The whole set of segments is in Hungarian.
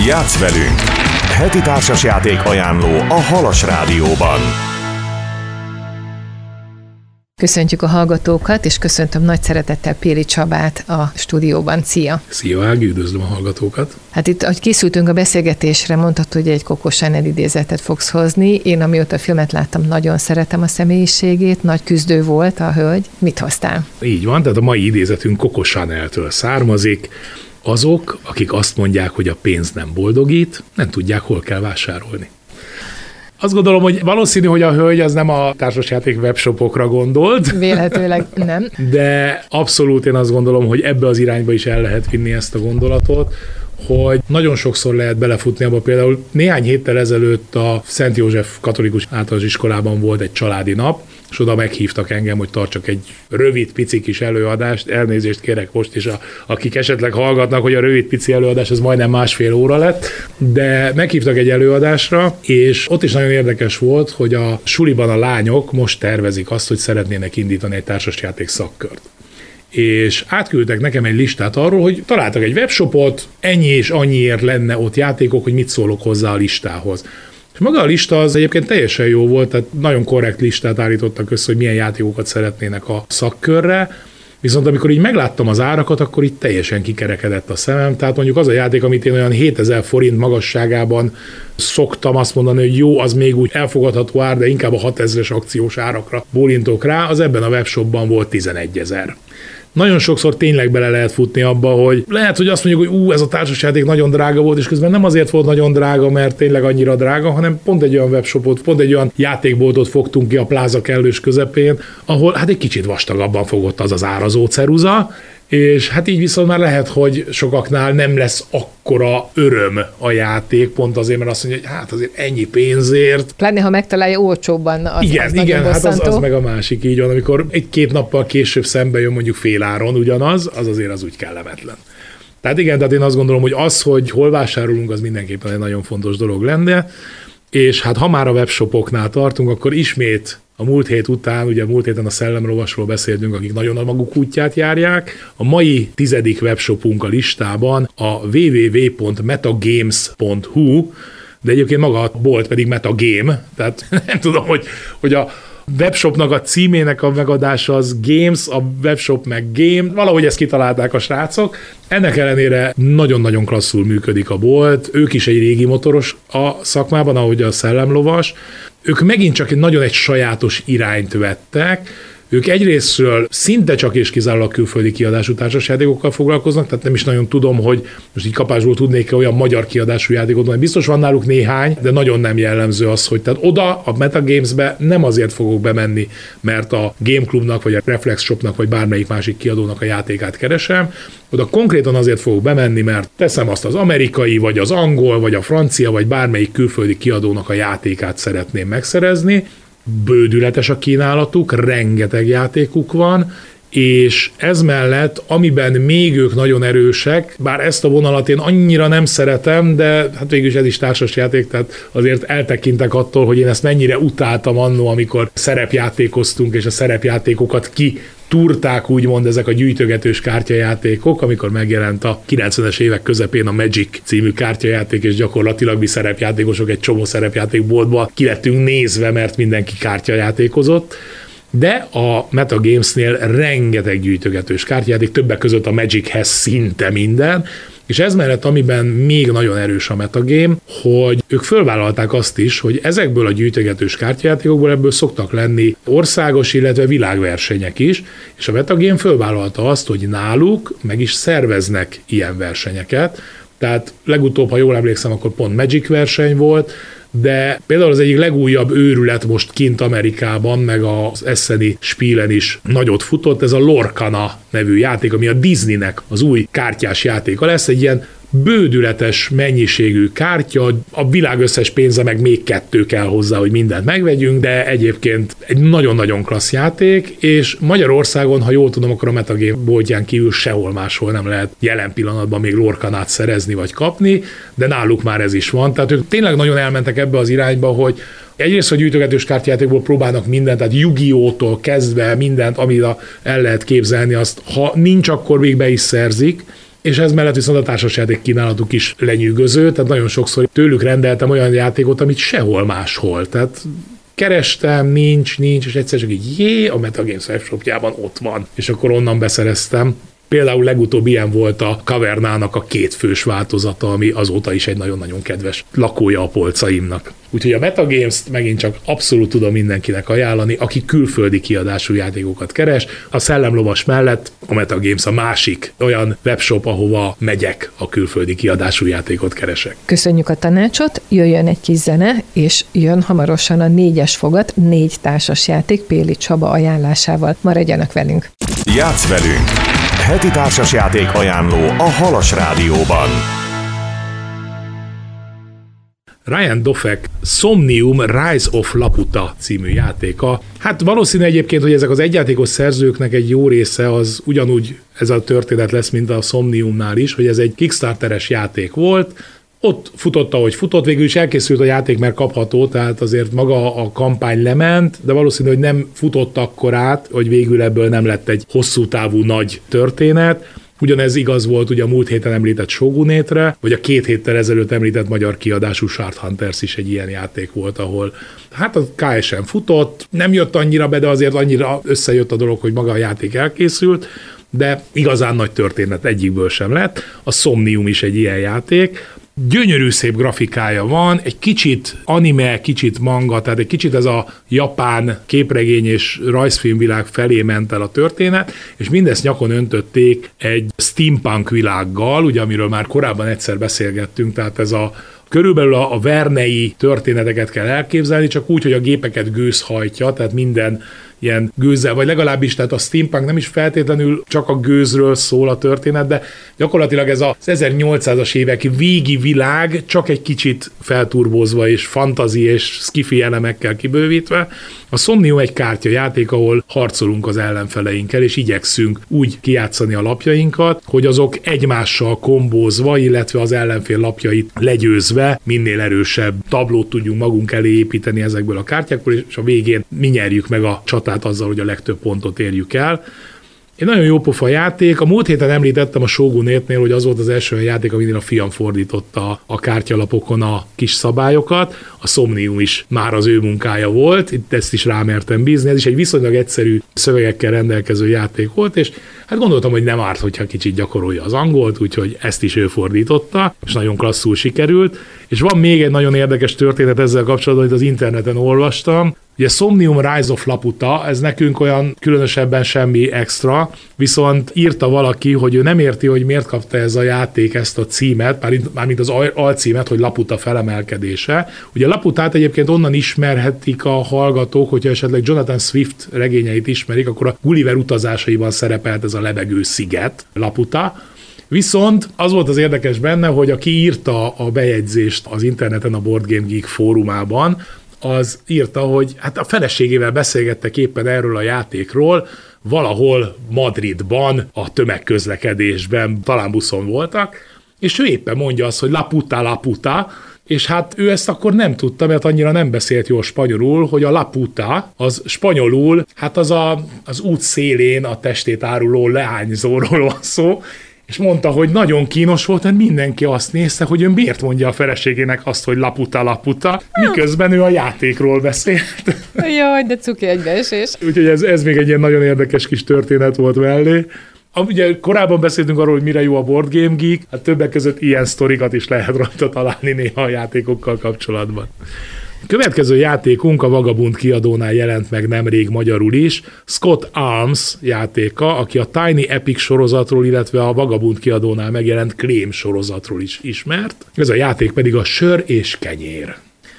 Játsz velünk! Heti társasjáték ajánló a Halas Rádióban. Köszöntjük a hallgatókat, és köszöntöm nagy szeretettel Péli Csabát a stúdióban. Szia! Szia, Ági, üdvözlöm a hallgatókat! Hát itt, ahogy készültünk a beszélgetésre, mondtad, hogy egy Coco Chanel idézetet fogsz hozni. Én, amióta a filmet láttam, nagyon szeretem a személyiségét, nagy küzdő volt a hölgy. Mit hoztál? Így van, tehát a mai idézetünk Coco Chaneltől származik. Azok, akik azt mondják, hogy a pénz nem boldogít, nem tudják, hol kell vásárolni. Azt gondolom, hogy valószínű, hogy a hölgy az nem a társasjáték webshopokra gondolt. Véletőleg nem. De abszolút én azt gondolom, hogy ebbe az irányba is el lehet vinni ezt a gondolatot, hogy nagyon sokszor lehet belefutni abba. Például néhány héttel ezelőtt a Szent József Katolikus Általános Iskolában volt egy családi nap, és oda meghívtak engem, hogy tartsak egy rövid, pici kis előadást. Elnézést kérek most is, akik esetleg hallgatnak, hogy a rövid, pici előadás az majdnem 1,5 óra lett, de meghívtak egy előadásra, és ott is nagyon érdekes volt, hogy a suliban a lányok most tervezik azt, hogy szeretnének indítani egy társasjáték szakkört. És átküldtek nekem egy listát arról, hogy találtak egy webshopot, ennyi és annyiért lenne ott játékok, hogy mit szólok hozzá a listához. És maga a lista az egyébként teljesen jó volt, tehát nagyon korrekt listát állítottak össze, hogy milyen játékokat szeretnének a szakkörre, viszont amikor így megláttam az árakat, akkor így teljesen kikerekedett a szemem, tehát mondjuk az a játék, amit én olyan 7000 forint magasságában szoktam azt mondani, hogy jó, az még úgy elfogadható ár, de inkább a 6000-es akciós árakra bólintok rá, az ebben a webshopban volt 11 000. Nagyon sokszor tényleg bele lehet futni abba, hogy lehet, hogy azt mondjuk, hogy ez a társasjáték nagyon drága volt, és közben nem azért volt nagyon drága, mert tényleg annyira drága, hanem pont egy olyan webshopot, pont egy olyan játékboltot fogtunk ki a pláza kellős közepén, ahol hát egy kicsit vastagabban fogott az árazó ceruza, és hát így viszont már lehet, hogy sokaknál nem lesz akkora öröm a játék, pont azért, mert azt mondja, hogy hát azért ennyi pénzért. Pláne, ha megtalálja olcsóbban, az igen, hát az meg a másik, így van, amikor egy-két nappal később szembe jön mondjuk féláron ugyanaz, az azért az úgy kellemetlen. Tehát igen, tehát én azt gondolom, hogy az, hogy hol vásárolunk, az mindenképpen egy nagyon fontos dolog lenne, és hát ha már a webshopoknál tartunk, akkor ismét a múlt hét után, ugye múlt héten a Szellemlovasról beszéltünk, akik nagyon a maguk útját járják. A mai 10. webshopunk a listában a www.metagames.hu, de egyébként maga a bolt pedig Metagame, tehát nem tudom, hogy a webshopnak a címének a megadása az Games, a webshop meg Game, valahogy ezt kitalálták a srácok. Ennek ellenére nagyon-nagyon klasszul működik a bolt, ők is egy régi motoros a szakmában, ahogy a Szellemlovas. Ők megint csak egy sajátos irányt vettek. Ők egyrésztről szinte csak és kizárólag külföldi kiadású társasjátékokkal foglalkoznak, tehát nem is nagyon tudom, hogy most így kapásból tudnék olyan magyar kiadású játékot, mert biztos van náluk néhány, de nagyon nem jellemző az, hogy tehát oda a Metagamesbe nem azért fogok bemenni, mert a Game Clubnak, vagy a Reflex Shopnak, vagy bármelyik másik kiadónak a játékát keresem, oda konkrétan azért fogok bemenni, mert teszem azt az amerikai, vagy az angol, vagy a francia, vagy bármelyik külföldi kiadónak a játékát szeretném megszerezni. Bődületes a kínálatuk, rengeteg játékuk van, és ez mellett, amiben még ők nagyon erősek, bár ezt a vonalat én annyira nem szeretem, de hát végül is ez is társasjáték, tehát azért eltekintek attól, hogy én ezt mennyire utáltam annó, amikor szerepjátékoztunk, és a szerepjátékokat túrták úgymond ezek a gyűjtögetős kártyajátékok, amikor megjelent a 90-es évek közepén a Magic című kártyajáték, és gyakorlatilag mi szerepjátékosok egy csomó szerepjátékboltba ki lettünk nézve, mert mindenki kártyajátékozott. De a Metagamesnél rengeteg gyűjtögetős kártyajáték, többek között a Magichez szinte minden, és ez mellett, amiben még nagyon erős a Metagame, hogy ők fölvállalták azt is, hogy ezekből a gyűjtögetős kártyajátékokból ebből szoktak lenni országos, illetve világversenyek is, és a Metagame fölvállalta azt, hogy náluk meg is szerveznek ilyen versenyeket. Tehát legutóbb, ha jól emlékszem, akkor pont Magic verseny volt, de például az egyik legújabb őrület most kint Amerikában, meg az Esseni Spielen is nagyot futott, ez a Lorcana nevű játék, ami a Disneynek az új kártyás játéka lesz, egy ilyen bődületes mennyiségű kártya, a világ összes pénze meg még 2 kell hozzá, hogy mindent megvegyünk, de egyébként egy nagyon-nagyon klassz játék, és Magyarországon, ha jól tudom, akkor a Metagame boltján kívül sehol máshol nem lehet jelen pillanatban még Lorcanát szerezni vagy kapni, de náluk már ez is van. Tehát ők tényleg nagyon elmentek ebbe az irányba, hogy egyrészt a gyűjtögetős kártyajátékból próbálnak mindent, tehát Yu-Gi-Oh-tól kezdve mindent, amit el lehet képzelni, azt ha nincs, akkor még be is szerzik, és ez mellett viszont a társasjáték kínálatuk is lenyűgöző, tehát nagyon sokszor tőlük rendeltem olyan játékot, amit sehol máshol. Tehát kerestem, nincs, és egyszer csak így a Metagames webshopjában ott van, és akkor onnan beszereztem. Például legutóbb ilyen volt a Cavernának a 2 fős változata, ami azóta is egy nagyon-nagyon kedves lakója a polcaimnak. Úgyhogy a Metagames-t megint csak abszolút tudom mindenkinek ajánlani, aki külföldi kiadású játékokat keres. A Szellemlovas mellett a Metagames a másik olyan webshop, ahova megyek, a külföldi kiadású játékot keresek. Köszönjük a tanácsot, jöjjön egy kis zene, és jön hamarosan a 4-es fogat, 4 társasjáték Péli Csaba ajánlásával. Maradjanak velünk! Játsz velünk! Heti társasjáték ajánló a Halas Rádióban. Ryan Doffek Somnium Rise of Laputa című játéka. Hát valószínű egyébként, hogy ezek az egyjátékos szerzőknek egy jó része az ugyanúgy ez a történet lesz, mint a Somniumnál is, hogy ez egy Kickstarteres játék volt, ott futott, ahogy futott, végül is elkészült a játék, mert kapható, tehát azért maga a kampány lement, de valószínű, hogy nem futott akkor át, hogy végül ebből nem lett egy hosszú távú nagy történet. Ugyanez igaz volt ugye a múlt héten említett Shogunétre, vagy a 2 héttel ezelőtt említett magyar kiadású Shard Hunters is egy ilyen játék volt, ahol hát a KSM futott, nem jött annyira be, de azért annyira összejött a dolog, hogy maga a játék elkészült, de igazán nagy történet egyikből sem lett. A Somnium is egy ilyen játék. Gyönyörű szép grafikája van, egy kicsit anime, kicsit manga, tehát egy kicsit ez a japán képregény és rajzfilmvilág felé ment el a történet, és mindezt nyakon öntötték egy steampunk világgal, ugye amiről már korábban egyszer beszélgettünk, tehát ez a körülbelül a Vernei történeteket kell elképzelni, csak úgy, hogy a gépeket gőz hajtja, tehát minden ilyen gőzzel, vagy legalábbis tehát a steampunk nem is feltétlenül csak a gőzről szól a történet, de gyakorlatilag ez az 1800-as évek végi világ csak egy kicsit felturbozva és fantasy és sci-fi elemekkel kibővítve. A Somnium egy kártyajáték, ahol harcolunk az ellenfeleinkkel, és igyekszünk úgy kijátszani a lapjainkat, hogy azok egymással kombózva, illetve az ellenfél lapjait legyőzve minél erősebb tablót tudjunk magunk elé építeni ezekből a kártyákból, és a végén mi nyerjük meg a csatát azzal, hogy a legtöbb pontot érjük el. Egy nagyon jó pofa játék. A múlt héten említettem a Shogunétnél, hogy az volt az első játék, aminél a fiam fordította a kártyalapokon a kis szabályokat. A Somnium is már az ő munkája volt, itt ezt is rámertem bízni. Ez is egy viszonylag egyszerű szövegekkel rendelkező játék volt, és hát gondoltam, hogy nem árt, hogyha kicsit gyakorolja az angolt, úgyhogy ezt is ő fordította, és nagyon klasszul sikerült. És van még egy nagyon érdekes történet ezzel kapcsolatban, hogy az interneten olvastam. Ugye Somnium Rise of Laputa, ez nekünk olyan különösebben semmi extra, viszont írta valaki, hogy ő nem érti, hogy miért kapta ez a játék ezt a címet, mármint az alcímet, hogy Laputa felemelkedése. Ugye Laputát egyébként onnan ismerhetik a hallgatók, hogyha esetleg Jonathan Swift regényeit ismerik, akkor a Gulliver utazásaiban szerepelt ez a lebegő sziget, Laputa. Viszont az volt az érdekes benne, hogy aki írta a bejegyzést az interneten a Board Game Geek fórumában, az írta, hogy hát a feleségével beszélgettek éppen erről a játékról, valahol Madridban, a tömegközlekedésben, talán buszon voltak, és ő éppen mondja azt, hogy Laputa, és hát ő ezt akkor nem tudta, mert annyira nem beszélt jól spanyolul, hogy a Laputa az spanyolul, hát az út szélén a testét áruló leányzóról van szó, és mondta, hogy nagyon kínos volt, mert mindenki azt nézte, hogy ő miért mondja a feleségének azt, hogy Laputa, miközben ő a játékról beszélt. Jaj, de cuki egybeesés. Úgyhogy ez még egy ilyen nagyon érdekes kis történet volt mellé. Ugye korábban beszéltünk arról, hogy mire jó a Board Game Geek, hát többek között ilyen sztorikat is lehet rajta találni néha a játékokkal kapcsolatban. A következő játékunk a Vagabund kiadónál jelent meg nemrég magyarul is, Scott Arms játéka, aki a Tiny Epic sorozatról, illetve a Vagabund kiadónál megjelent Claim sorozatról is ismert. Ez a játék pedig a Sör és kenyér.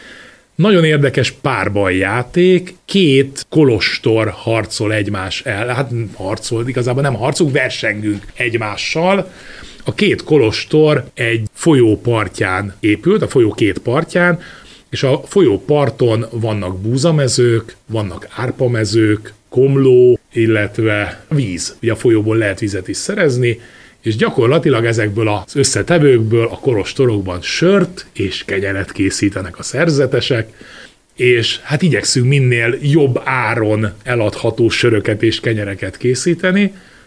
Nagyon érdekes párbaj játék, 2 kolostor harcol egymás el, hát harcol, igazából nem harcunk, versengünk egymással. A 2 kolostor egy folyó partján épült, a folyó 2 partján, és a folyó parton vannak búzamezők, vannak árpamezők, komló, illetve víz. Ugye a folyóból lehet vizet is szerezni, és gyakorlatilag ezekből az összetevőkből a kolostorokban sört és kenyeret készítenek a szerzetesek, és hát igyekszünk minél jobb áron eladható söröket és kenyereket készíteni.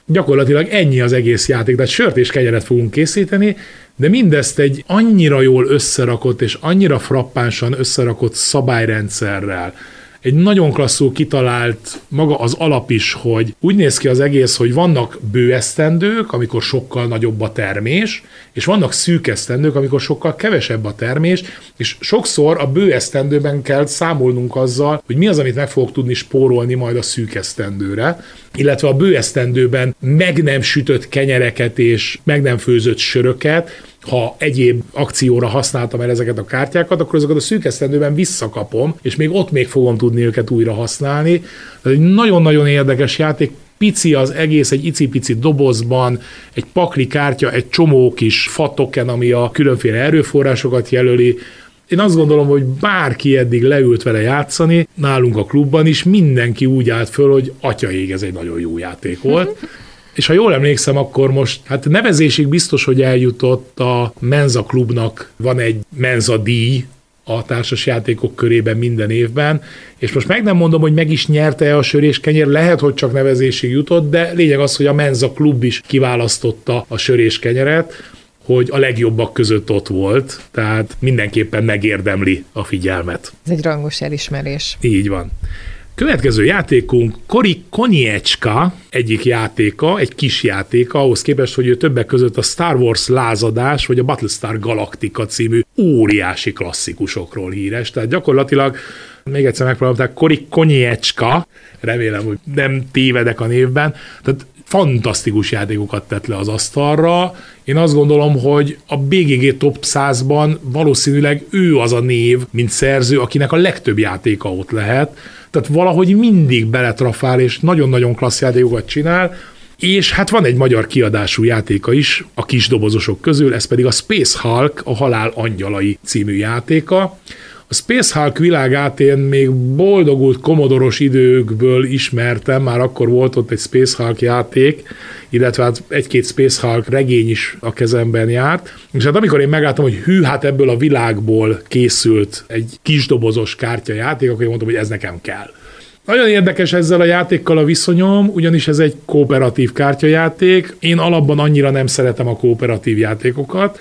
Gyakorlatilag ennyi az egész játék, tehát sört és kenyeret fogunk készíteni, de mindezt egy annyira jól összerakott és annyira frappánsan összerakott szabályrendszerrel, egy nagyon klasszul kitalált maga az alap is, hogy úgy néz ki az egész, hogy vannak bőesztendők, amikor sokkal nagyobb a termés, és vannak szűkesztendők, amikor sokkal kevesebb a termés, és sokszor a bőesztendőben kell számolnunk azzal, hogy mi az, amit meg fogok tudni spórolni majd a szűkesztendőre, illetve a bőesztendőben meg nem sütött kenyereket és meg nem főzött söröket, ha egyéb akcióra használtam el ezeket a kártyákat, akkor azokat a szűkesztendőben visszakapom, és még ott még fogom tudni őket újra használni. Ez egy nagyon-nagyon érdekes játék, pici az egész, egy icipici dobozban, egy pakli kártya, egy csomó kis fatoken, ami a különféle erőforrásokat jelöli. Én azt gondolom, hogy bárki eddig leült vele játszani, nálunk a klubban is mindenki úgy állt föl, hogy atyaég, ez egy nagyon jó játék volt. És ha jól emlékszem, akkor most, hát nevezésig biztos, hogy eljutott a Menza klubnak, van egy Menza díj a társasjátékok körében minden évben, és most meg nem mondom, hogy meg is nyerte a sör és kenyér, lehet, hogy csak nevezésig jutott, de lényeg az, hogy a Menza klub is kiválasztotta a sör és kenyeret, hogy a legjobbak között ott volt, tehát mindenképpen megérdemli a figyelmet. Ez egy rangos elismerés. Így van. Következő játékunk Kori Koniecska egyik játéka, egy kis játéka, ahhoz képest, hogy ő többek között a Star Wars lázadás, vagy a Battlestar Galactica című óriási klasszikusokról híres. Tehát gyakorlatilag, még egyszer megpróbálták, Kori Koniecska, remélem, hogy nem tévedek a névben, tehát fantasztikus játékokat tett le az asztalra. Én azt gondolom, hogy a BGG Top 100-ban valószínűleg ő az a név, mint szerző, akinek a legtöbb játéka ott lehet. Tehát valahogy mindig beletrafál, és nagyon-nagyon klassz játékokat csinál, és hát van egy magyar kiadású játéka is a kis dobozosok közül, ez pedig a Space Hulk, a Halál Angyalai című játéka. A Space Hulk világát én még boldogult komodoros időkből ismertem, már akkor volt ott egy Space Hulk játék, illetve hát egy-két Space Hulk regény is a kezemben járt, és hát amikor én megláttam, hogy hű, hát ebből a világból készült egy kisdobozos kártyajáték, akkor én mondtam, hogy ez nekem kell. Nagyon érdekes ezzel a játékkal a viszonyom, ugyanis ez egy kooperatív kártyajáték, én alapban annyira nem szeretem a kooperatív játékokat,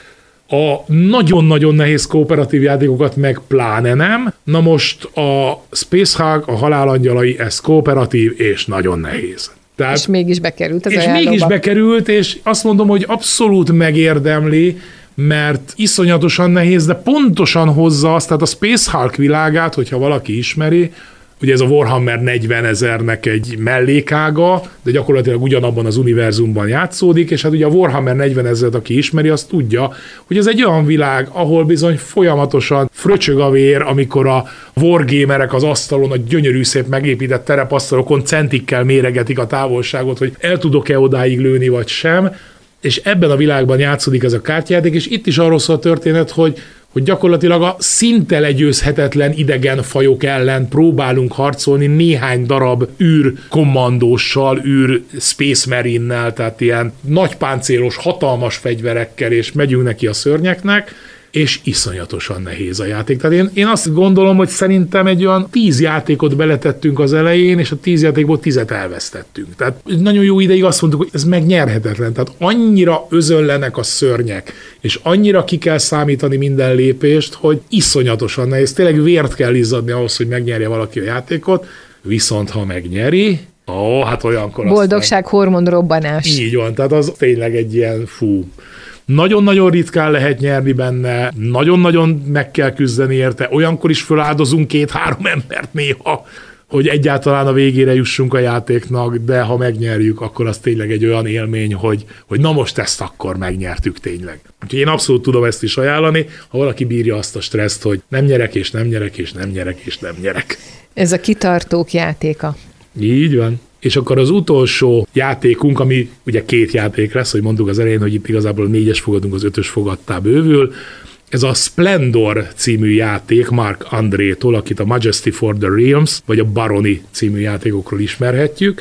a nagyon-nagyon nehéz kooperatív játékokat meg pláne nem. Na most a Space Hulk, a Halál Angyalai, ez kooperatív és nagyon nehéz. Tehát, és mégis bekerült az és ajánlóba. mégis bekerült, és azt mondom, hogy abszolút megérdemli, mert iszonyatosan nehéz, de pontosan hozza azt, tehát a Space Hulk világát, hogyha valaki ismeri, ugye ez a Warhammer 40 000-nek egy mellékága, de gyakorlatilag ugyanabban az univerzumban játszódik, és hát ugye a Warhammer 40 000-et, aki ismeri, az tudja, hogy ez egy olyan világ, ahol bizony folyamatosan fröcsög a vér, amikor a wargamerek az asztalon, a gyönyörű szép megépített terepasztalokon centikkel méregetik a távolságot, hogy el tudok-e odáig lőni, vagy sem, és ebben a világban játszódik ez a kártyajáték, és itt is arról szól a történet, hogy gyakorlatilag a szinte legyőzhetetlen idegen fajok ellen próbálunk harcolni néhány darab űr kommandóssal, űr Space Marine-nel, tehát ilyen nagypáncélos, hatalmas fegyverekkel, és megyünk neki a szörnyeknek, és iszonyatosan nehéz a játék. Tehát én azt gondolom, hogy szerintem egy olyan 10 játékot beletettünk az elején, és a 10 játékból 10-et elvesztettünk. Tehát nagyon jó ideig azt mondtuk, hogy ez megnyerhetetlen. Tehát annyira özönlenek a szörnyek, és annyira ki kell számítani minden lépést, hogy iszonyatosan nehéz. Tényleg vért kell izzadni ahhoz, hogy megnyerje valaki a játékot, viszont ha megnyeri, hát olyankor boldogság, hormonrobbanás. Így van, tehát az tényleg egy ilyen nagyon-nagyon ritkán lehet nyerni benne, nagyon-nagyon meg kell küzdeni érte, olyankor is föláldozunk 2-3 embert néha, hogy egyáltalán a végére jussunk a játéknak, de ha megnyerjük, akkor az tényleg egy olyan élmény, hogy na most ezt akkor megnyertük tényleg. Úgyhogy én abszolút tudom ezt is ajánlani, ha valaki bírja azt a stresszt, hogy nem nyerek, és nem nyerek, és nem nyerek, és nem nyerek. Ez a kitartók játéka. Így van. És akkor az utolsó játékunk, ami ugye 2 játék lesz, hogy mondtuk az elején, hogy itt igazából a 4-es fogadunk, az 5-ös fogadtá bővül. Ez a Splendor című játék Mark Andrétól, akit a Majesty for the Realms, vagy a Barony című játékokról ismerhetjük.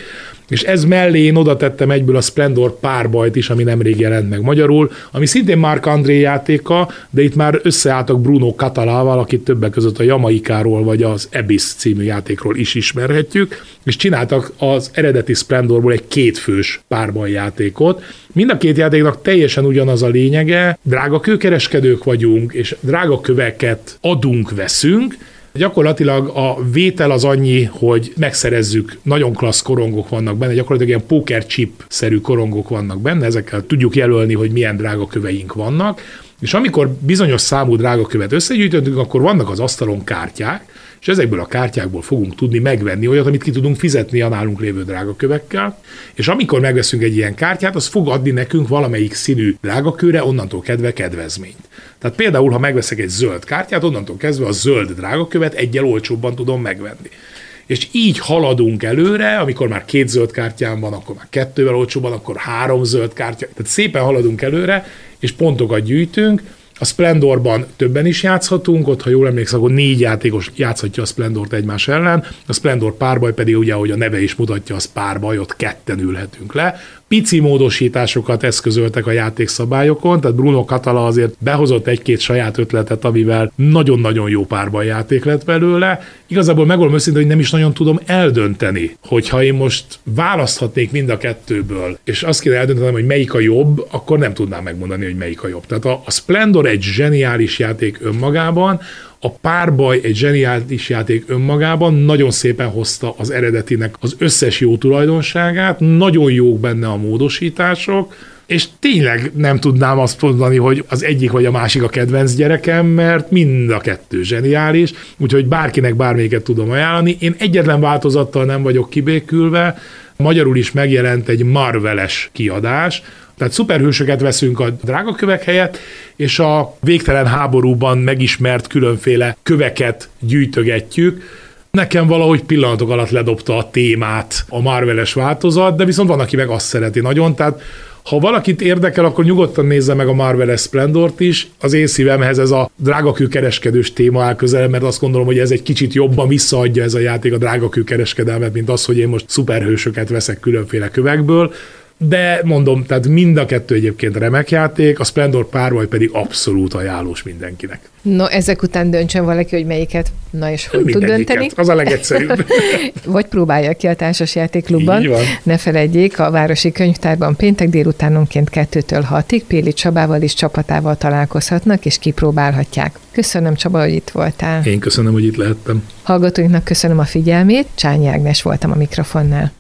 És ez mellé én oda tettem egyből a Splendor párbajt is, ami nemrég jelent meg magyarul, ami szintén Marc André játéka, de itt már összeálltak Bruno Catalával, akit többek között a Jamaikáról vagy az Abyss című játékról is ismerhetjük, és csináltak az eredeti Splendorból egy kétfős párbajjátékot. Mind a két játéknak teljesen ugyanaz a lényege, drága kőkereskedők vagyunk, és drága köveket adunk, veszünk. Gyakorlatilag a vétel az annyi, hogy megszerezzük, nagyon klassz korongok vannak benne, gyakorlatilag ilyen poker chip-szerű korongok vannak benne, ezekkel tudjuk jelölni, hogy milyen drága köveink vannak, és amikor bizonyos számú drága követ összegyűjtöttünk, akkor vannak az asztalon kártyák, és ezekből a kártyákból fogunk tudni megvenni olyat, amit ki tudunk fizetni a nálunk lévő drágakövekkel, és amikor megveszünk egy ilyen kártyát, az fog adni nekünk valamelyik színű drágakőre onnantól kedve kedvezményt. Tehát például, ha megveszek egy zöld kártyát, onnantól kezdve a zöld drágakövet egyel olcsóbban tudom megvenni. És így haladunk előre, amikor már 2 zöld kártyám van, akkor már 2-vel olcsóban, akkor 3 zöld kártya. Tehát szépen haladunk előre, és pontokat gyűjtünk. A Splendorban többen is játszhatunk, ott, ha jól emlékszem, akkor 4 játékos játszhatja a Splendort egymás ellen, a Splendor párbaj pedig ugye, ahogy a neve is mutatja, az párbaj, ott ketten ülhetünk le. Pici módosításokat eszközöltek a játékszabályokon, tehát Bruno Catala azért behozott egy-két saját ötletet, amivel nagyon-nagyon jó párbajjáték lett belőle. Igazából megmondom őszintén, hogy nem is nagyon tudom eldönteni, hogyha én most választhatnék mind a kettőből, és azt kéne eldöntenem, hogy melyik a jobb, akkor nem tudnám megmondani, hogy melyik a jobb. Tehát a Splendor egy zseniális játék önmagában, a párbaj egy zseniális játék önmagában, nagyon szépen hozta az eredetinek az összes jó tulajdonságát, nagyon jók benne a módosítások, és tényleg nem tudnám azt mondani, hogy az egyik vagy a másik a kedvenc gyerekem, mert mind a kettő zseniális, úgyhogy bárkinek bármelyiket tudom ajánlani. Én egyetlen változattal nem vagyok kibékülve, magyarul is megjelent egy Marvel-es kiadás, tehát szuperhősöket veszünk a drágakövek helyett, és a végtelen háborúban megismert különféle köveket gyűjtögetjük. Nekem valahogy pillanatok alatt ledobta a témát a Marvel-es változat, de viszont van, aki meg azt szereti nagyon, tehát ha valakit érdekel, akkor nyugodtan nézze meg a Marvel-es Splendort is. Az én szívemhez ez a drágakőkereskedős téma áll közel, mert azt gondolom, hogy ez egy kicsit jobban visszaadja ez a játék a drágakőkereskedelmet, mint az, hogy én most szuperhősöket veszek különféle kövekből. De mondom, tehát mind a kettő egyébként remek játék, a Splendor párbaj pedig abszolút ajánlós mindenkinek. No, ezek után döntsön valaki, hogy melyiket, na és hogy tud dönteni. Az a legegyszerűbb. Vagy próbálja ki a Társasjátékklubban. Ne feledjék, a Városi Könyvtárban péntek délutánonként 2-től 6-ig Péli Csabával és csapatával találkozhatnak, és kipróbálhatják. Köszönöm, Csaba, hogy itt voltál. Én köszönöm, hogy itt lehettem. Hallgatóinknak köszönöm a figyelmét, Csányi Ágnes voltam a mikrofonnál.